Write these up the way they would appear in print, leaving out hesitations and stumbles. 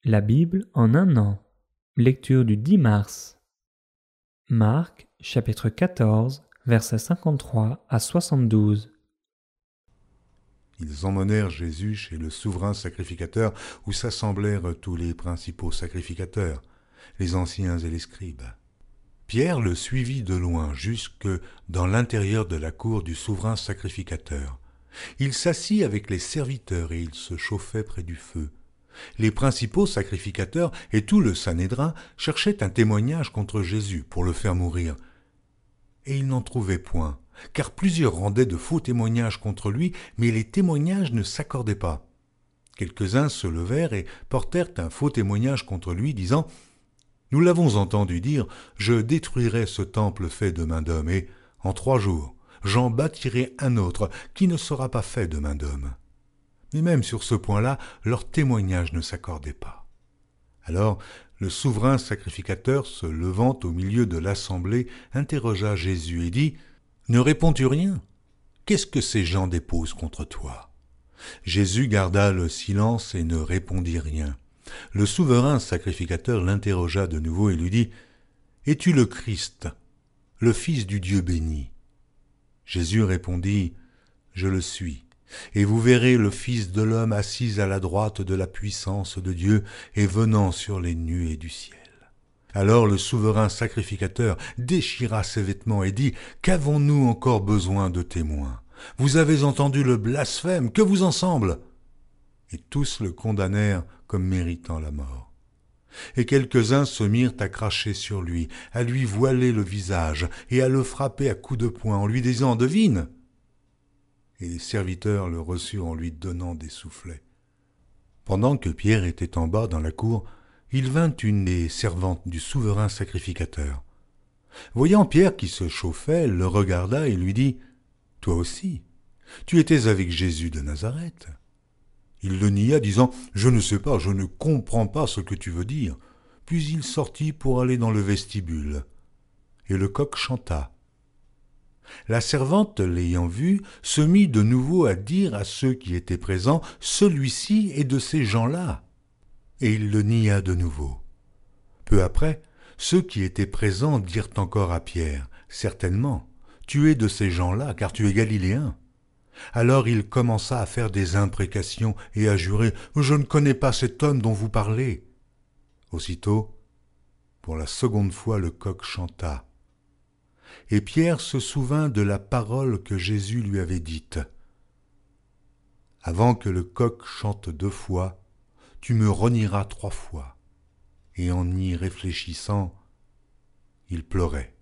La Bible en un an. Lecture du 10 mars. Marc, chapitre 14, versets 53 à 72. Ils emmenèrent Jésus chez le souverain sacrificateur où s'assemblèrent tous les principaux sacrificateurs, les anciens et les scribes. Pierre le suivit de loin jusque dans l'intérieur de la cour du souverain sacrificateur. Il s'assit avec les serviteurs et il se chauffait près du feu. Les principaux sacrificateurs et tout le Sanhédrin cherchaient un témoignage contre Jésus pour le faire mourir. Et ils n'en trouvaient point, car plusieurs rendaient de faux témoignages contre lui, mais les témoignages ne s'accordaient pas. Quelques-uns se levèrent et portèrent un faux témoignage contre lui, disant « Nous l'avons entendu dire, je détruirai ce temple fait de main d'homme, et, en 3 jours, j'en bâtirai un autre qui ne sera pas fait de main d'homme. » Mais même sur ce point-là, leurs témoignages ne s'accordaient pas. Alors, le souverain sacrificateur, se levant au milieu de l'assemblée, interrogea Jésus et dit « Ne réponds-tu rien ? Qu'est-ce que ces gens déposent contre toi ?» Jésus garda le silence et ne répondit rien. Le souverain sacrificateur l'interrogea de nouveau et lui dit « Es-tu le Christ, le Fils du Dieu béni ?» Jésus répondit « Je le suis. Et vous verrez le Fils de l'homme assis à la droite de la puissance de Dieu et venant sur les nuées du ciel. » Alors le souverain sacrificateur déchira ses vêtements et dit « Qu'avons-nous encore besoin de témoins ? Vous avez entendu le blasphème, que vous en semble ?» Et tous le condamnèrent comme méritant la mort. Et quelques-uns se mirent à cracher sur lui, à lui voiler le visage et à le frapper à coups de poing en lui disant « Devine !» Et les serviteurs le reçurent en lui donnant des soufflets. Pendant que Pierre était en bas dans la cour, il vint une des servantes du souverain sacrificateur. Voyant Pierre qui se chauffait, elle le regarda et lui dit « Toi aussi, tu étais avec Jésus de Nazareth. » Il le nia, disant « Je ne sais pas, je ne comprends pas ce que tu veux dire. » Puis il sortit pour aller dans le vestibule. Et le coq chanta. La servante, l'ayant vu, se mit de nouveau à dire à ceux qui étaient présents « Celui-ci est de ces gens-là. » Et il le nia de nouveau. Peu après, ceux qui étaient présents dirent encore à Pierre « Certainement, tu es de ces gens-là, car tu es galiléen. » Alors il commença à faire des imprécations et à jurer « Je ne connais pas cet homme dont vous parlez. » Aussitôt, pour la seconde fois, le coq chanta. Et Pierre se souvint de la parole que Jésus lui avait dite. « Avant que le coq chante 2 fois, tu me renieras 3 fois. » Et en y réfléchissant, il pleurait.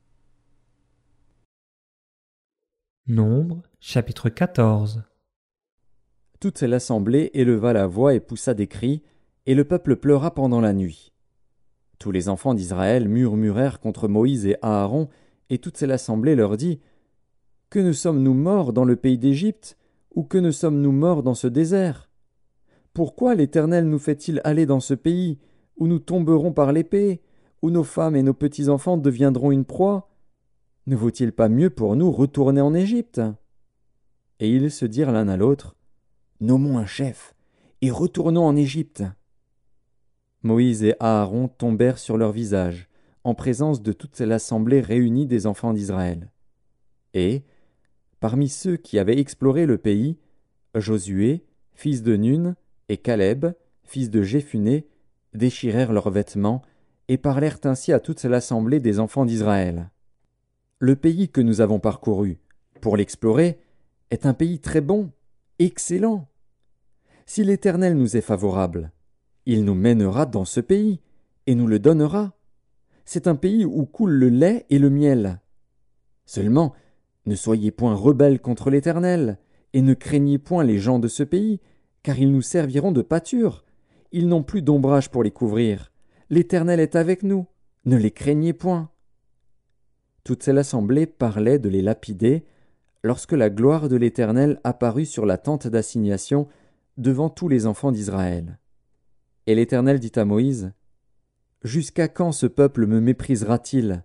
Nombre, chapitre 14. Toute l'assemblée éleva la voix et poussa des cris, et le peuple pleura pendant la nuit. Tous les enfants d'Israël murmurèrent contre Moïse et Aaron, et toute l'assemblée leur dit « Que ne sommes-nous morts dans le pays d'Égypte, ou que ne sommes-nous morts dans ce désert ? Pourquoi l'Éternel nous fait-il aller dans ce pays, où nous tomberons par l'épée, où nos femmes et nos petits-enfants deviendront une proie ? Ne vaut-il pas mieux pour nous retourner en Égypte ?» Et ils se dirent l'un à l'autre « Nommons un chef, et retournons en Égypte. » Moïse et Aaron tombèrent sur leur visage, en présence de toute l'assemblée réunie des enfants d'Israël. Et, parmi ceux qui avaient exploré le pays, Josué, fils de Nun, et Caleb, fils de Jéphuné, déchirèrent leurs vêtements et parlèrent ainsi à toute l'assemblée des enfants d'Israël. « Le pays que nous avons parcouru, pour l'explorer, est un pays très bon, excellent. Si l'Éternel nous est favorable, il nous mènera dans ce pays et nous le donnera. C'est un pays où coule le lait et le miel. Seulement, ne soyez point rebelles contre l'Éternel, et ne craignez point les gens de ce pays, car ils nous serviront de pâture. Ils n'ont plus d'ombrage pour les couvrir. L'Éternel est avec nous, ne les craignez point. » Toute l'assemblée parlait de les lapider, lorsque la gloire de l'Éternel apparut sur la tente d'assignation devant tous les enfants d'Israël. Et l'Éternel dit à Moïse, « Jusqu'à quand ce peuple me méprisera-t-il ?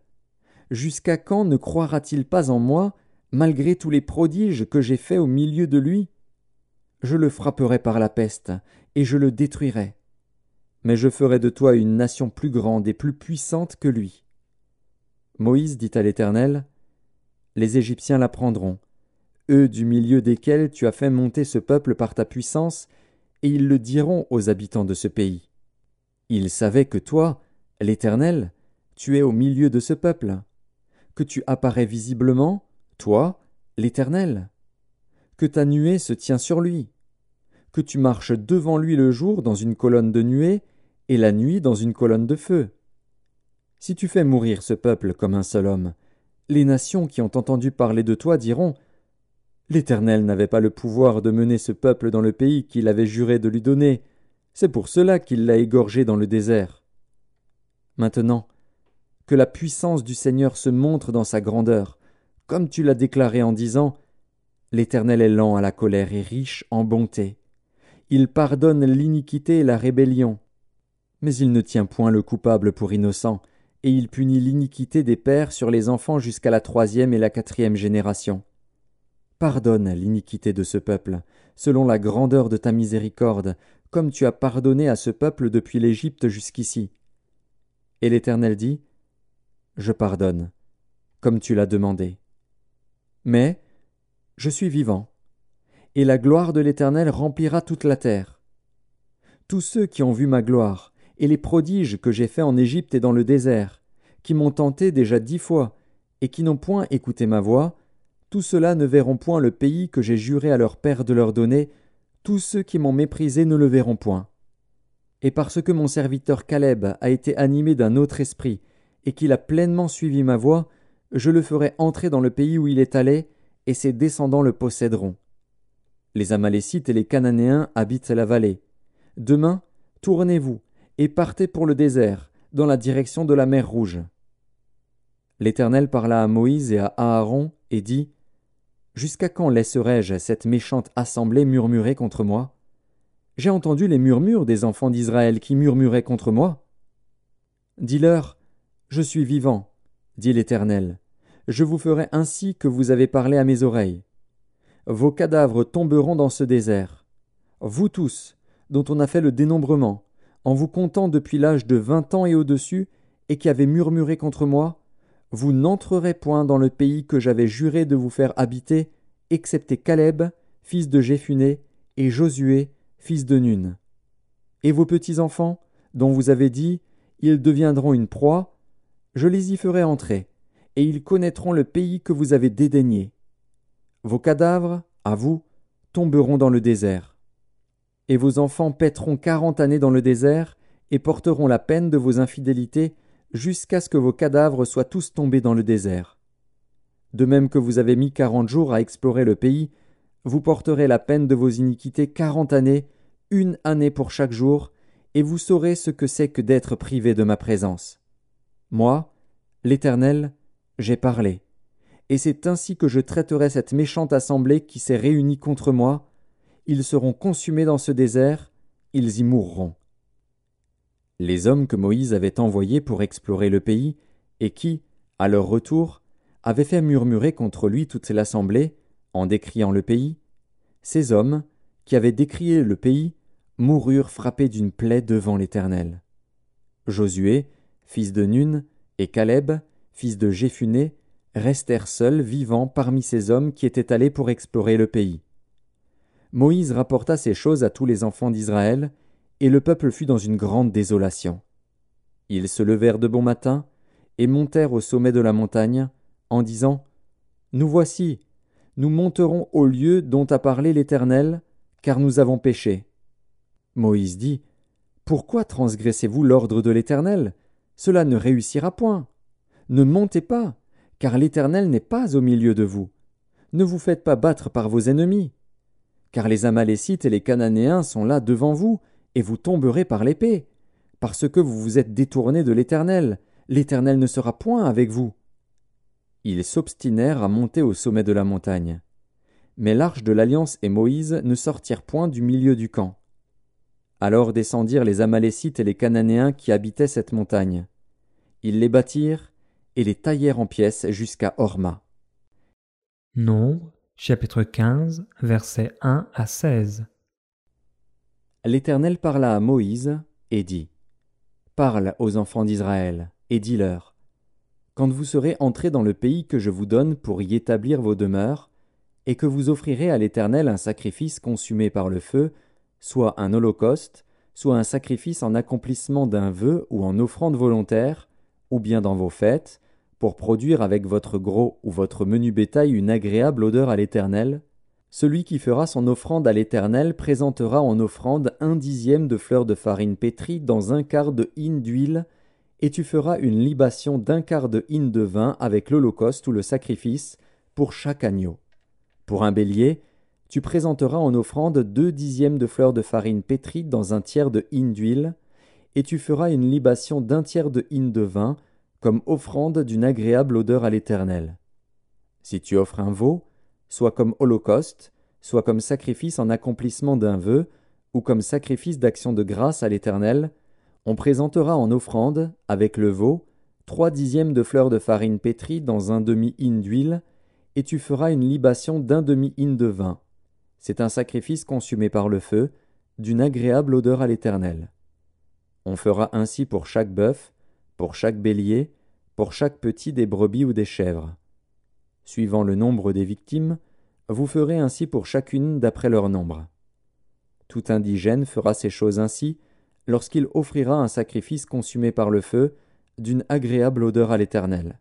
Jusqu'à quand ne croira-t-il pas en moi, malgré tous les prodiges que j'ai faits au milieu de lui ? Je le frapperai par la peste, et je le détruirai. mais je ferai de toi une nation plus grande et plus puissante que lui. » Moïse dit à l'Éternel, « Les Égyptiens la prendront, eux du milieu desquels tu as fait monter ce peuple par ta puissance, et ils le diront aux habitants de ce pays. Ils savaient que toi, l'Éternel, tu es au milieu de ce peuple, que tu apparais visiblement, toi, l'Éternel, que ta nuée se tient sur lui, que tu marches devant lui le jour dans une colonne de nuée, et la nuit dans une colonne de feu. Si tu fais mourir ce peuple comme un seul homme, les nations qui ont entendu parler de toi diront « L'Éternel n'avait pas le pouvoir de mener ce peuple dans le pays qu'il avait juré de lui donner, c'est pour cela qu'il l'a égorgé dans le désert. » Maintenant, que la puissance du Seigneur se montre dans sa grandeur, comme tu l'as déclaré en disant « L'Éternel est lent à la colère et riche en bonté. Il pardonne l'iniquité et la rébellion. Mais il ne tient point le coupable pour innocent, et il punit l'iniquité des pères sur les enfants jusqu'à la 3e et la 4e génération. Pardonne l'iniquité de ce peuple, selon la grandeur de ta miséricorde, comme tu as pardonné à ce peuple depuis l'Égypte jusqu'ici. » Et l'Éternel dit, « Je pardonne, comme tu l'as demandé. Mais je suis vivant, et la gloire de l'Éternel remplira toute la terre. Tous ceux qui ont vu ma gloire, et les prodiges que j'ai faits en Égypte et dans le désert, qui m'ont tenté déjà 10 fois, et qui n'ont point écouté ma voix, tous ceux-là ne verront point le pays que j'ai juré à leur père de leur donner, tous ceux qui m'ont méprisé ne le verront point. Et parce que mon serviteur Caleb a été animé d'un autre esprit, et qu'il a pleinement suivi ma voie, je le ferai entrer dans le pays où il est allé, et ses descendants le posséderont. Les Amalécites et les Cananéens habitent la vallée. Demain, tournez-vous, et partez pour le désert, dans la direction de la mer Rouge. » L'Éternel parla à Moïse et à Aaron, et dit, « Jusqu'à quand laisserai-je cette méchante assemblée murmurer contre moi? J'ai entendu les murmures des enfants d'Israël qui murmuraient contre moi. Dis-leur, je suis vivant, dit l'Éternel, je vous ferai ainsi que vous avez parlé à mes oreilles. Vos cadavres tomberont dans ce désert. Vous tous, dont on a fait le dénombrement, en vous comptant depuis l'âge de 20 ans et au-dessus, et qui avez murmuré contre moi, vous n'entrerez point dans le pays que j'avais juré de vous faire habiter, excepté Caleb, fils de Jéphuné, et Josué, fils de Nun. Et vos petits-enfants, dont vous avez dit, ils deviendront une proie, je les y ferai entrer, et ils connaîtront le pays que vous avez dédaigné. Vos cadavres, à vous, tomberont dans le désert. Et vos enfants paîtront 40 années dans le désert, et porteront la peine de vos infidélités, jusqu'à ce que vos cadavres soient tous tombés dans le désert. De même que vous avez mis 40 jours à explorer le pays, vous porterez la peine de vos iniquités 40 années, 1 année pour chaque jour, et vous saurez ce que c'est que d'être privé de ma présence. Moi, l'Éternel, j'ai parlé, et c'est ainsi que je traiterai cette méchante assemblée qui s'est réunie contre moi. Ils seront consumés dans ce désert, ils y mourront. » Les hommes que Moïse avait envoyés pour explorer le pays, et qui, à leur retour, avaient fait murmurer contre lui toute l'assemblée, en décriant le pays, ces hommes, qui avaient décrié le pays, moururent frappés d'une plaie devant l'Éternel. Josué, fils de Nun, et Caleb, fils de Jéphuné, restèrent seuls vivants parmi ces hommes qui étaient allés pour explorer le pays. Moïse rapporta ces choses à tous les enfants d'Israël, et le peuple fut dans une grande désolation. Ils se levèrent de bon matin, et montèrent au sommet de la montagne, en disant « Nous voici, nous monterons au lieu dont a parlé l'Éternel, car nous avons péché. » Moïse dit « Pourquoi transgressez-vous l'ordre de l'Éternel? Cela ne réussira point. Ne montez pas, car l'Éternel n'est pas au milieu de vous. Ne vous faites pas battre par vos ennemis. Car les Amalécites et les Cananéens sont là devant vous, et vous tomberez par l'épée, parce que vous vous êtes détournés de l'Éternel. L'Éternel ne sera point avec vous. » Ils s'obstinèrent à monter au sommet de la montagne. Mais l'arche de l'Alliance et Moïse ne sortirent point du milieu du camp. Alors descendirent les Amalécites et les Cananéens qui habitaient cette montagne. Ils les battirent et les taillèrent en pièces jusqu'à Horma. Nombre, chapitre 15, versets 1 à 16. L'Éternel parla à Moïse et dis : Parle aux enfants d'Israël, et dis-leur : Quand vous serez entrés dans le pays que je vous donne pour y établir vos demeures, et que vous offrirez à l'Éternel un sacrifice consumé par le feu, soit un holocauste, soit un sacrifice en accomplissement d'un vœu ou en offrande volontaire, ou bien dans vos fêtes, pour produire avec votre gros ou votre menu bétail une agréable odeur à l'Éternel, celui qui fera son offrande à l'Éternel présentera en offrande 1/10 de fleur de farine pétrie dans 1/4 de hin d'huile, et tu feras une libation d'1/4 de hin de vin avec l'holocauste ou le sacrifice pour chaque agneau. Pour un bélier, tu présenteras en offrande 2/10 de fleur de farine pétrie dans 1/3 de hin d'huile, et tu feras une libation d'1/3 de hin de vin comme offrande d'une agréable odeur à l'Éternel. Si tu offres un veau, soit comme holocauste, soit comme sacrifice en accomplissement d'un vœu, ou comme sacrifice d'action de grâce à l'Éternel, on présentera en offrande, avec le veau, 3/10 de fleur de farine pétrie dans 1/2 hin d'huile, et tu feras une libation d'1/2 hin de vin. C'est un sacrifice consumé par le feu, d'une agréable odeur à l'Éternel. On fera ainsi pour chaque bœuf, pour chaque bélier, pour chaque petit des brebis ou des chèvres. Suivant le nombre des victimes, vous ferez ainsi pour chacune d'après leur nombre. Tout indigène fera ces choses ainsi lorsqu'il offrira un sacrifice consumé par le feu, d'une agréable odeur à l'Éternel.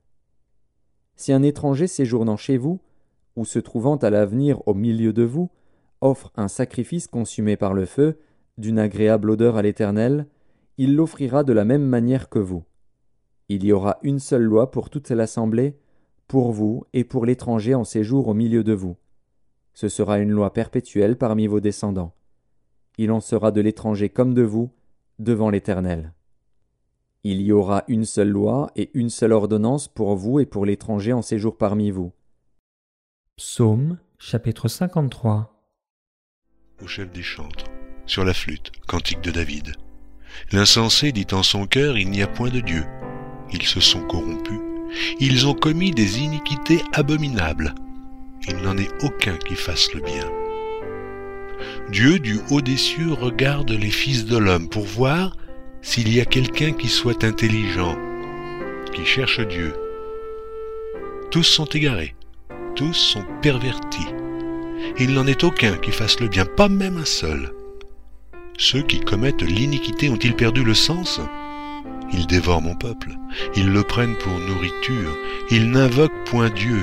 Si un étranger séjournant chez vous, ou se trouvant à l'avenir au milieu de vous, offre un sacrifice consumé par le feu, d'une agréable odeur à l'Éternel, il l'offrira de la même manière que vous. Il y aura une seule loi pour toute l'assemblée, pour vous et pour l'étranger en séjour au milieu de vous. Ce sera une loi perpétuelle parmi vos descendants. Il en sera de l'étranger comme de vous, devant l'Éternel. Il y aura une seule loi et une seule ordonnance pour vous et pour l'étranger en séjour parmi vous. Psaume, chapitre 53. Au chef des chantres, sur la flûte, cantique de David. L'insensé dit en son cœur, il n'y a point de Dieu. Ils se sont corrompus. Ils ont commis des iniquités abominables. Il n'en est aucun qui fasse le bien. Dieu du haut des cieux regarde les fils de l'homme pour voir s'il y a quelqu'un qui soit intelligent, qui cherche Dieu. Tous sont égarés, tous sont pervertis. Il n'en est aucun qui fasse le bien, pas même un seul. Ceux qui commettent l'iniquité ont-ils perdu le sens ? Ils dévorent mon peuple, ils le prennent pour nourriture, ils n'invoquent point Dieu.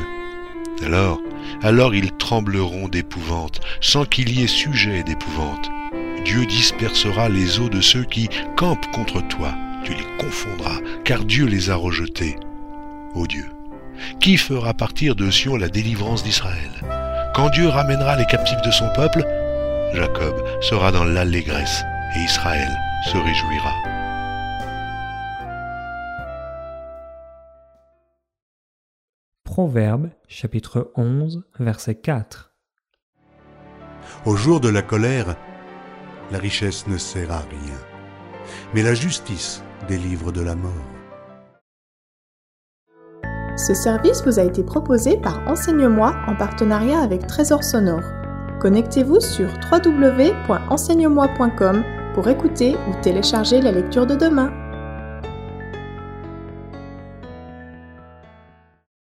Alors ils trembleront d'épouvante, sans qu'il y ait sujet d'épouvante. Dieu dispersera les eaux de ceux qui campent contre toi, tu les confondras, car Dieu les a rejetés. Ô Dieu, qui fera partir de Sion la délivrance d'Israël ? Quand Dieu ramènera les captifs de son peuple, Jacob sera dans l'allégresse et Israël se réjouira. Proverbes, chapitre 11, verset 4. Au jour de la colère, la richesse ne sert à rien, mais la justice délivre de la mort. Ce service vous a été proposé par Enseigne-moi en partenariat avec Trésor Sonore. Connectez-vous sur www.enseigne-moi.com pour écouter ou télécharger la lecture de demain.